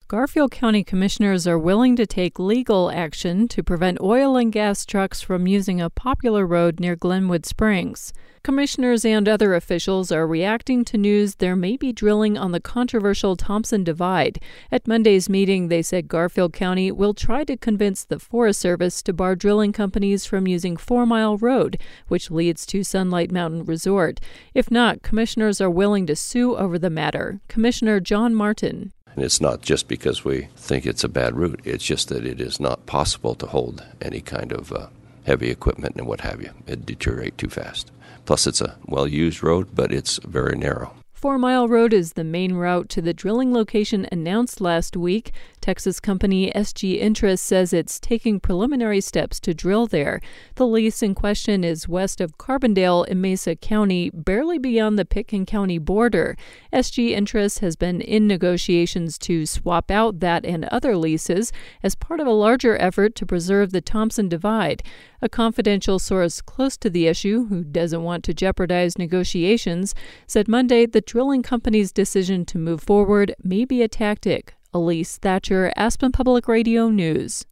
Garfield County commissioners are willing to take legal action to prevent oil and gas trucks from using a popular road near Glenwood Springs. Commissioners and other officials are reacting to news there may be drilling on the controversial Thompson Divide. At Monday's meeting, they said Garfield County will try to convince the Forest Service to bar drilling companies from using 4 Mile Road, which leads to Sunlight Mountain Resort. If not, commissioners are willing to sue over the matter. Commissioner John Martin. And it's not just because we think it's a bad route. It's just that it is not possible to hold any kind of heavy equipment and what have you. It'd deteriorate too fast. Plus, it's a well-used road, but it's very narrow. 4 Mile Road is the main route to the drilling location announced last week. Texas company SG Interest says it's taking preliminary steps to drill there. The lease in question is west of Carbondale in Mesa County, barely beyond the Pitkin County border. SG Interest has been in negotiations to swap out that and other leases as part of a larger effort to preserve the Thompson Divide. A confidential source close to the issue, who doesn't want to jeopardize negotiations, said Monday the drilling company's decision to move forward may be a tactic. Elise Thatcher, Aspen Public Radio News.